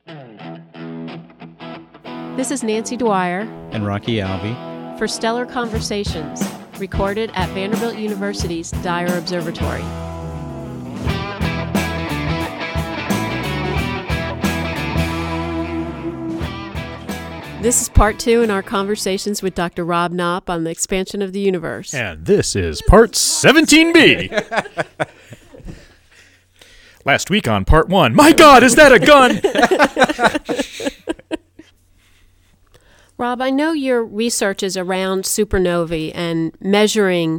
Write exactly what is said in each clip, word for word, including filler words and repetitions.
This is Nancy Dwyer and Rocky Alvey for Stellar Conversations, recorded at Vanderbilt University's Dyer Observatory. This is part two in our conversations with Doctor Rob Knopp on the expansion of the universe. And this is part seventeen B. Last week on part one, my God, is that a gun? Rob, I know your research is around supernovae and measuring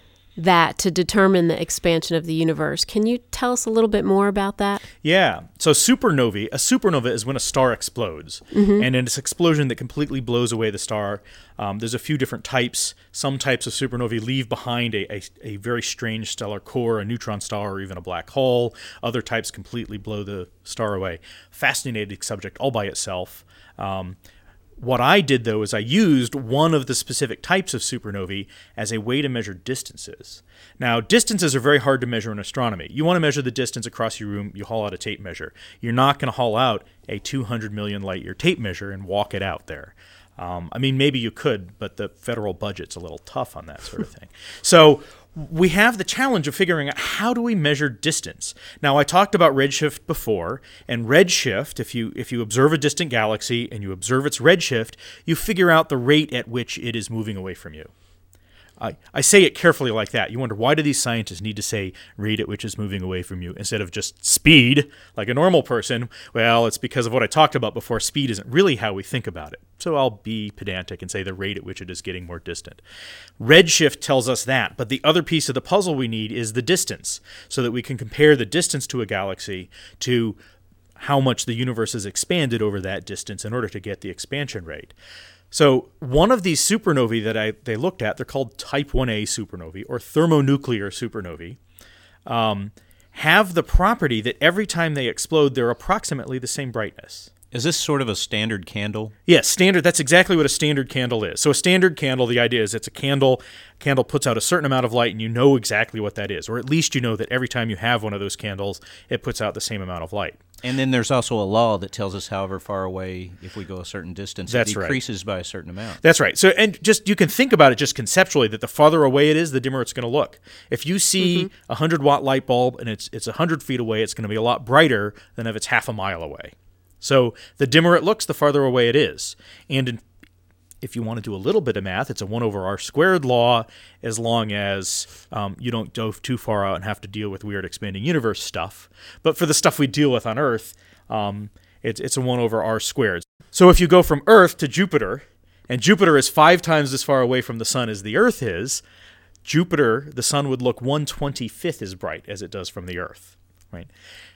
that to determine the expansion of the universe. Can you tell us a little bit more about that? Yeah. So supernovae, a supernova is when a star explodes. Mm-hmm. And in this explosion that completely blows away the star, um, there's a few different types. Some types of supernovae leave behind a, a, a very strange stellar core, a neutron star, or even a black hole. Other types completely blow the star away. Fascinating subject all by itself. Um, What I did, though, is I used one of the specific types of supernovae as a way to measure distances. Now, distances are very hard to measure in astronomy. You want to measure the distance across your room, you haul out a tape measure. You're not going to haul out a two hundred million light year tape measure and walk it out there. Um, I mean, maybe you could, but the federal budget's a little tough on that sort of thing. So we have the challenge of figuring out how do we measure distance. Now, I talked about redshift before, and redshift, if you if you observe a distant galaxy and you observe its redshift, you figure out the rate at which it is moving away from you. I, I say it carefully like that. You wonder, why do these scientists need to say rate at which it's moving away from you instead of just speed, like a normal person? Well, it's because of what I talked about before. Speed isn't really how we think about it. So I'll be pedantic and say the rate at which it is getting more distant. Redshift tells us that, but the other piece of the puzzle we need is the distance, so that we can compare the distance to a galaxy to how much the universe has expanded over that distance in order to get the expansion rate. So one of these supernovae that I they looked at, they're called type one A supernovae or thermonuclear supernovae, um, have the property that every time they explode, they're approximately the same brightness. Is this sort of a standard candle? Yes, standard. That's exactly what a standard candle is. So a standard candle, the idea is it's a candle. Candle puts out a certain amount of light, and you know exactly what that is. Or at least you know that every time you have one of those candles, it puts out the same amount of light. And then there's also a law that tells us however far away, if we go a certain distance, That's it decreases right. by a certain amount. That's right. So, and just you can think about it just conceptually that the farther away it is, the dimmer it's going to look. If you see mm-hmm. a one hundred watt light bulb and it's it's one hundred feet away, it's going to be a lot brighter than if it's half a mile away. So the dimmer it looks, the farther away it is. And in, if you want to do a little bit of math, it's a one over r squared law, as long as um, you don't go too far out and have to deal with weird expanding universe stuff. But for the stuff we deal with on Earth, um, it's, it's a one over r squared. So if you go from Earth to Jupiter, and Jupiter is five times as far away from the sun as the Earth is, Jupiter, the sun would look one twenty-fifth as bright as it does from the Earth, right?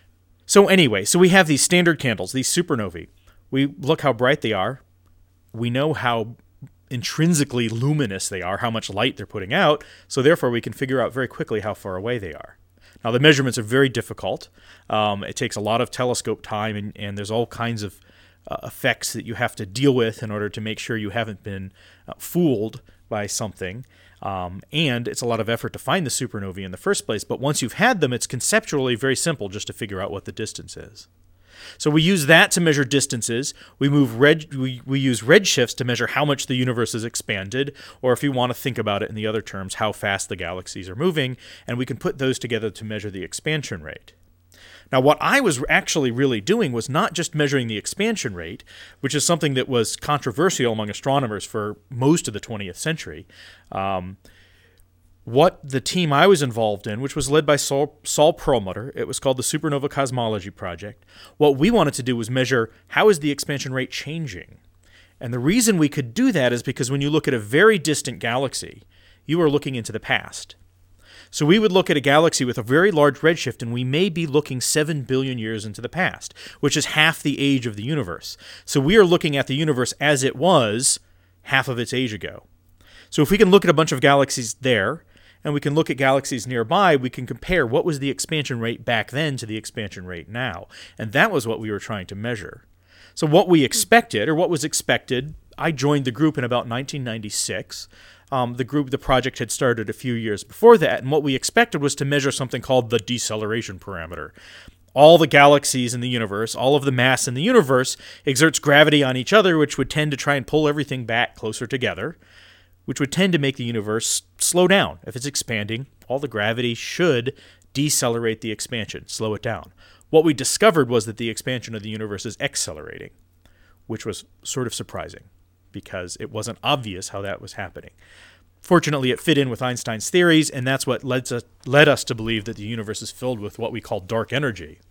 So anyway, so we have these standard candles, these supernovae. We look how bright they are. We know how intrinsically luminous they are, how much light they're putting out, so therefore we can figure out very quickly how far away they are. Now, the measurements are very difficult. Um, it takes a lot of telescope time, and, and there's all kinds of uh, effects that you have to deal with in order to make sure you haven't been uh, fooled by something. Um, and it's a lot of effort to find the supernovae in the first place, but once you've had them, it's conceptually very simple just to figure out what the distance is. So we use that to measure distances. We move red. We, we use redshifts to measure how much the universe has expanded, or if you want to think about it in the other terms, how fast the galaxies are moving, and we can put those together to measure the expansion rate. Now, what I was actually really doing was not just measuring the expansion rate, which is something that was controversial among astronomers for most of the twentieth century. Um, what the team I was involved in, which was led by Saul, Saul Perlmutter, it was called the Supernova Cosmology Project, what we wanted to do was measure how is the expansion rate changing. And the reason we could do that is because when you look at a very distant galaxy, you are looking into the past. So we would look at a galaxy with a very large redshift, and we may be looking seven billion years into the past, which is half the age of the universe. So we are looking at the universe as it was half of its age ago. So if we can look at a bunch of galaxies there, and we can look at galaxies nearby, we can compare what was the expansion rate back then to the expansion rate now. And that was what we were trying to measure. So what we expected, or what was expected, I joined the group in about nineteen ninety-six. Um, the group, the project had started a few years before that, and what we expected was to measure something called the deceleration parameter. all the galaxies in the universe, all of the mass in the universe exerts gravity on each other, which would tend to try and pull everything back closer together, which would tend to make the universe slow down. If it's expanding, all the gravity should decelerate the expansion, slow it down. What we discovered was that the expansion of the universe is accelerating, which was sort of surprising because it wasn't obvious how that was happening. Fortunately, it fit in with Einstein's theories, and that's what led us, led us to believe that the universe is filled with what we call dark energy.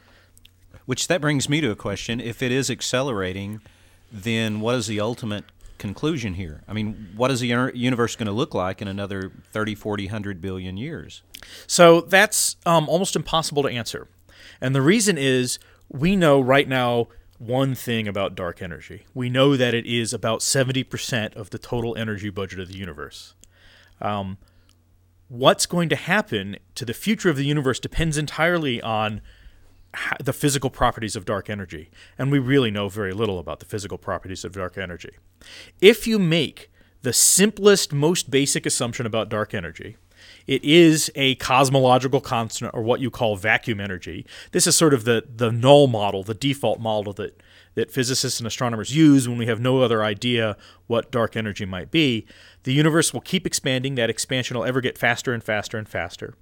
Which that brings me to a question. If it is accelerating, then what is the ultimate conclusion here? I mean, what is the universe going to look like in another thirty, forty, one hundred billion years? So that's um, almost impossible to answer. And the reason is we know right now one thing about dark energy. We know that it is about seventy percent of the total energy budget of the universe. Um, what's going to happen to the future of the universe depends entirely on the physical properties of dark energy. And we really know very little about the physical properties of dark energy. If you make the simplest, most basic assumption about dark energy, it is a cosmological constant, or what you call vacuum energy. This is sort of the, the null model, the default model that, that physicists and astronomers use when we have no other idea what dark energy might be. The universe will keep expanding. That expansion will ever get faster and faster and faster.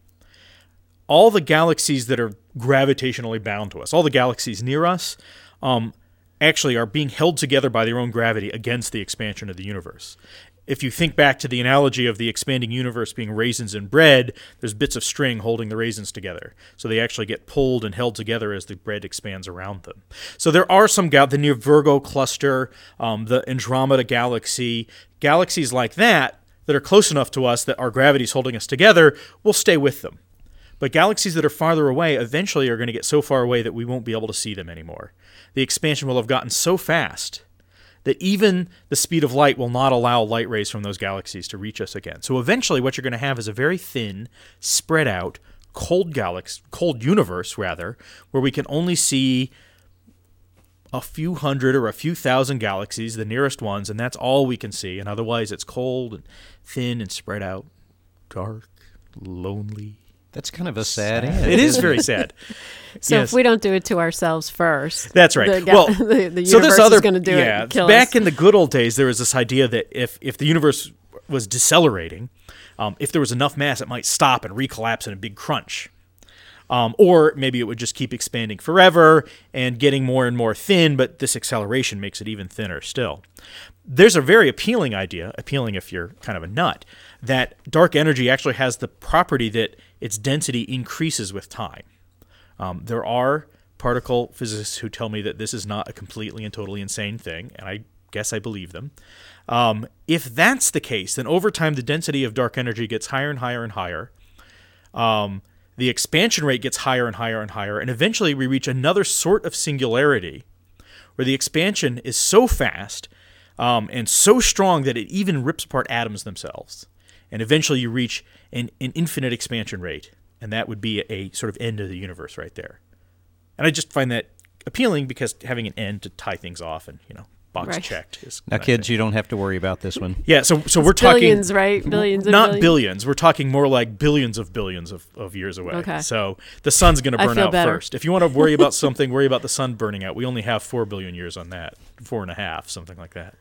All the galaxies that are gravitationally bound to us, all the galaxies near us, um, actually are being held together by their own gravity against the expansion of the universe. If you think back to the analogy of the expanding universe being raisins in bread, there's bits of string holding the raisins together. So they actually get pulled and held together as the bread expands around them. So there are some, gal- the Near Virgo cluster, um, the Andromeda galaxy, galaxies like that that are close enough to us that our gravity is holding us together, we'll stay with them. But galaxies that are farther away eventually are going to get so far away that we won't be able to see them anymore. The expansion will have gotten so fast that even the speed of light will not allow light rays from those galaxies to reach us again. So eventually what you're going to have is a very thin, spread out, cold galaxy, cold universe, rather, where we can only see a few hundred or a few thousand galaxies, the nearest ones, and that's all we can see. And otherwise it's cold and thin and spread out, dark, lonely. That's kind of a sad end. It is very sad. So Yes. if we don't do it to ourselves first, That's right. The, ga- Well, the, the so universe this other is going to do yeah, it. And kill back us. in the good old days, there was this idea that if if the universe was decelerating, um, if there was enough mass, it might stop and recollapse in a big crunch. Um, or maybe it would just keep expanding forever and getting more and more thin, but this acceleration makes it even thinner still. There's a very appealing idea, appealing if you're kind of a nut, that dark energy actually has the property that its density increases with time. Um, there are particle physicists who tell me that this is not a completely and totally insane thing, and I guess I believe them. Um, if that's the case, then over time the density of dark energy gets higher and higher and higher. Um, the expansion rate gets higher and higher and higher, and eventually we reach another sort of singularity where the expansion is so fast um, and so strong that it even rips apart atoms themselves. And eventually you reach an, an infinite expansion rate, and that would be a, a sort of end of the universe right there. And I just find that appealing because having an end to tie things off and, you know, box Right. checked is Now, nice. kids, you don't have to worry about this one. Yeah, so so we're talking billions, right? Billions and not billions. billions. We're talking more like billions of billions of, of years away. Okay. So the sun's going to I burn feel out better. first. If you want to worry about something, worry about the sun burning out. We only have four billion years on that, four and a half, something like that.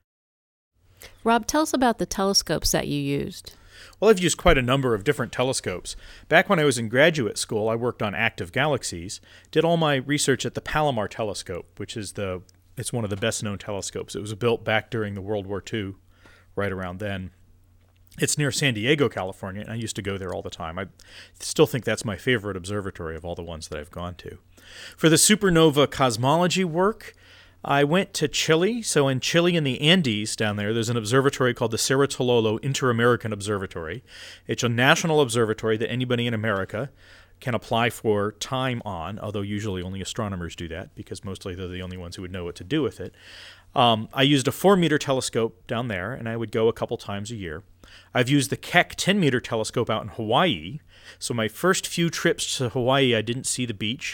Rob, tell us about the telescopes that you used. Well, I've used quite a number of different telescopes. Back when I was in graduate school, I worked on active galaxies, did all my research at the Palomar Telescope, which is the it's one of the best-known telescopes. It was built back during the World War Two, right around then. It's near San Diego, California, and I used to go there all the time. I still think that's my favorite observatory of all the ones that I've gone to. For the supernova cosmology work, I went to Chile. So in Chile in the Andes down there, there's an observatory called the Cerro Tololo Inter-American Observatory. It's a national observatory that anybody in America can apply for time on, although usually only astronomers do that because mostly they're the only ones who would know what to do with it. Um, I used a four-meter telescope down there, and I would go a couple times a year. I've used the Keck ten-meter telescope out in Hawaii. So my first few trips to Hawaii, I didn't see the beach,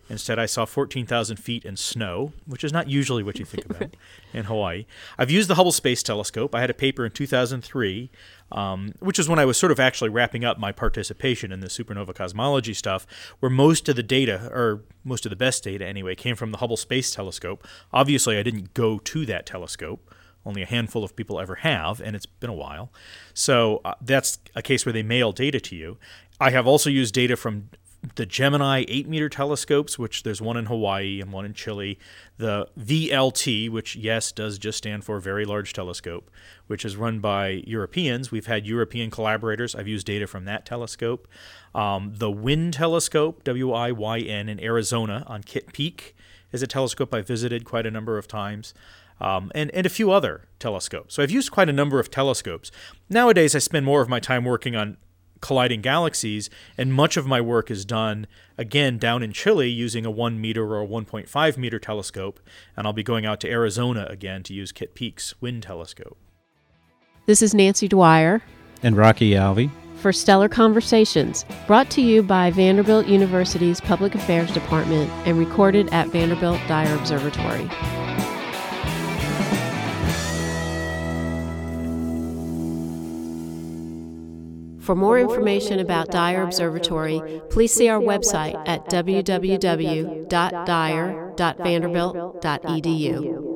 Instead, I saw fourteen thousand feet in snow, which is not usually what you think about in Hawaii. I've used the Hubble Space Telescope. I had a paper in two thousand three, um, which is when I was sort of actually wrapping up my participation in the supernova cosmology stuff, where most of the data, or most of the best data anyway, came from the Hubble Space Telescope. Obviously, I didn't go to that telescope. Only a handful of people ever have, and it's been a while. So uh, that's a case where they mail data to you. I have also used data from the Gemini eight-meter telescopes, which there's one in Hawaii and one in Chile. The V L T, which, yes, does just stand for Very Large Telescope, which is run by Europeans. We've had European collaborators. I've used data from that telescope. Um, the WYN telescope, W I Y N, in Arizona on Kitt Peak is a telescope I visited quite a number of times. Um, and, and a few other telescopes. So I've used quite a number of telescopes. Nowadays, I spend more of my time working on colliding galaxies, and much of my work is done, again, down in Chile using a one meter or a one point five meter telescope, and I'll be going out to Arizona again to use Kitt Peak's WYN telescope. This is Nancy Dwyer And Rocky Alvey for Stellar Conversations, brought to you by Vanderbilt University's Public Affairs Department and recorded at Vanderbilt Dyer Observatory. For more information about Dyer Observatory, please see our website at w w w dot dyer dot vanderbilt dot e d u.